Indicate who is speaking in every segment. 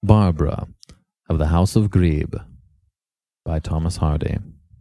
Speaker 1: Barbara of the House of Grebe by Thomas Hardy.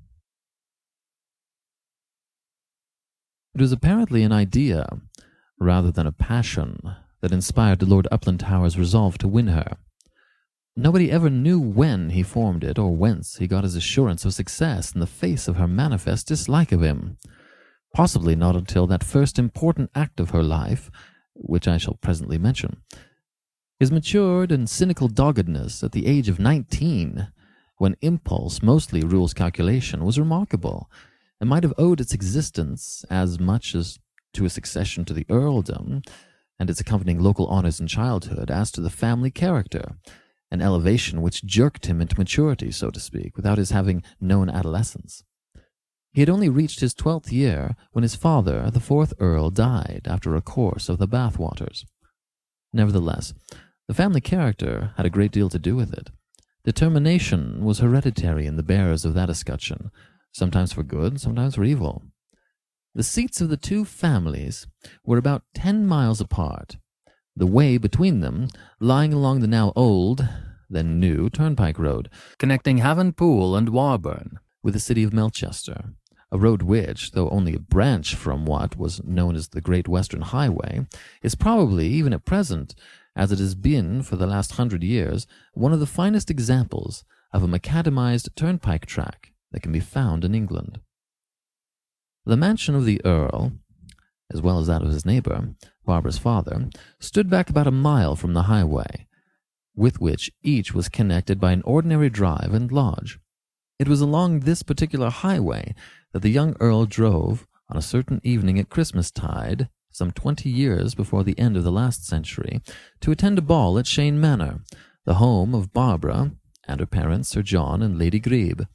Speaker 1: It was apparently an idea, rather than a passion, that inspired Lord Uplandtowers' resolve to win her. Nobody ever knew when he formed it, or whence he got his assurance of success in the face of her manifest dislike of him. Possibly not until that first important act of her life, which I shall presently mention. His matured and cynical doggedness at the age of 19, when impulse mostly rules calculation, was remarkable, and might have owed its existence as much as to a succession to the earldom and its accompanying local honors in childhood as to the family character, an elevation which jerked him into maturity, so to speak, without his having known adolescence. He had only reached his 12th year when his father, the 4th Earl, died after a course of the bath waters. Nevertheless, the family character had a great deal to do with it. Determination was hereditary in the bearers of that escutcheon, sometimes for good, sometimes for evil. The seats of the two families were about 10 miles apart, the way between them lying along the now old, then new, turnpike road, connecting Havenpool and Warburn with the city of Melchester, a road which, though only a branch from what was known as the Great Western Highway, is probably, even at present, as it has been for the last 100 years, one of the finest examples of a macadamized turnpike track that can be found in England. The mansion of the Earl, as well as that of his neighbor, Barbara's father, stood back about a mile from the highway, with which each was connected by an ordinary drive and lodge. It was along this particular highway that the young Earl drove on a certain evening at Christmastide, some 20 years before the end of the last century, to attend a ball at Cheyne Manor, the home of Barbara and her parents, Sir John and Lady Grebe.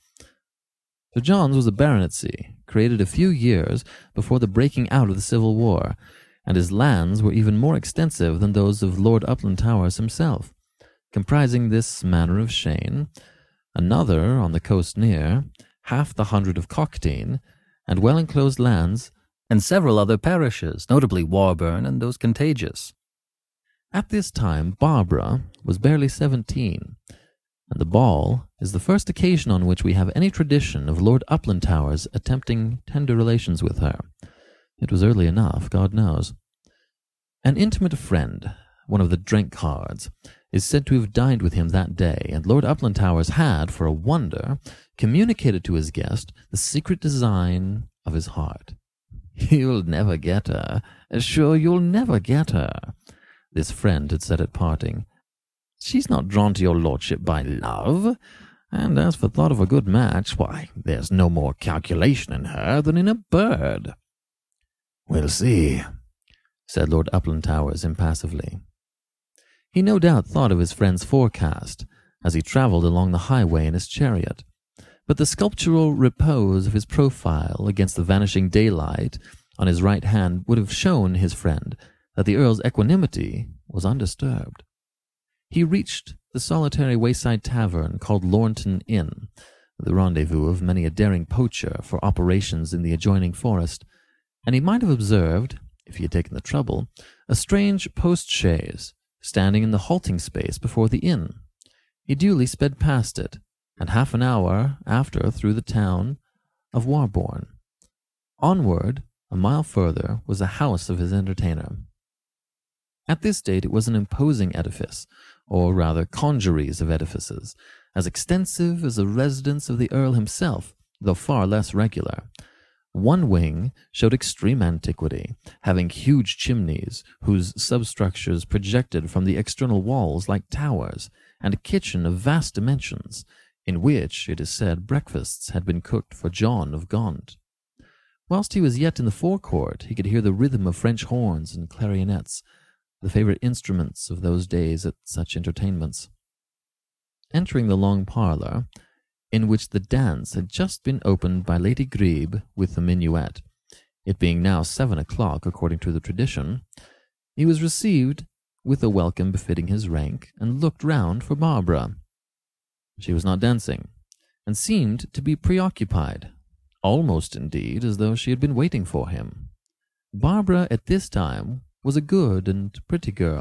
Speaker 1: Sir John's was a baronetcy, created a few years before the breaking out of the Civil War, and his lands were even more extensive than those of Lord Uplandtowers himself, comprising this manor of Cheyne, another on the coast near, half the hundred of Cockteen, and well-enclosed lands, and several other parishes, notably Warburn and those contagious. At this time Barbara was barely 17, and the ball is the first occasion on which we have any tradition of Lord Uplandtowers attempting tender relations with her. It was early enough, God knows. An intimate friend, one of the Drenkhards, is said to have dined with him that day, and Lord Uplandtowers had, for a wonder, communicated to his guest the secret design of his heart. "You'll never get her. Sure, you'll never get her," this friend had said at parting. "She's not drawn to your lordship by love, and as for thought of a good match, why, there's no more calculation in her than in a bird." "We'll see," said Lord Uplandtowers impassively. He no doubt thought of his friend's forecast as he travelled along the highway in his chariot, but the sculptural repose of his profile against the vanishing daylight on his right hand would have shown his friend that the Earl's equanimity was undisturbed. He reached the solitary wayside tavern called Lornton Inn, the rendezvous of many a daring poacher for operations in the adjoining forest, and he might have observed, if he had taken the trouble, a strange post-chaise standing in the halting space before the inn. He duly sped past it, and half an hour after through the town of Warborn. Onward, a mile further, was the house of his entertainer. At this date it was an imposing edifice, or rather congeries of edifices, as extensive as the residence of the Earl himself, though far less regular. One wing showed extreme antiquity, having huge chimneys whose substructures projected from the external walls like towers, and a kitchen of vast dimensions, in which, it is said, breakfasts had been cooked for John of Gaunt. Whilst he was yet in the forecourt, he could hear the rhythm of French horns and clarionets, the favourite instruments of those days at such entertainments. Entering the long parlour, in which the dance had just been opened by Lady Grebe with the minuet, it being now 7 o'clock according to the tradition, he was received with a welcome befitting his rank, and looked round for Barbara. She was not dancing, and seemed to be preoccupied, almost indeed as though she had been waiting for him. Barbara at this time was a good and pretty girl,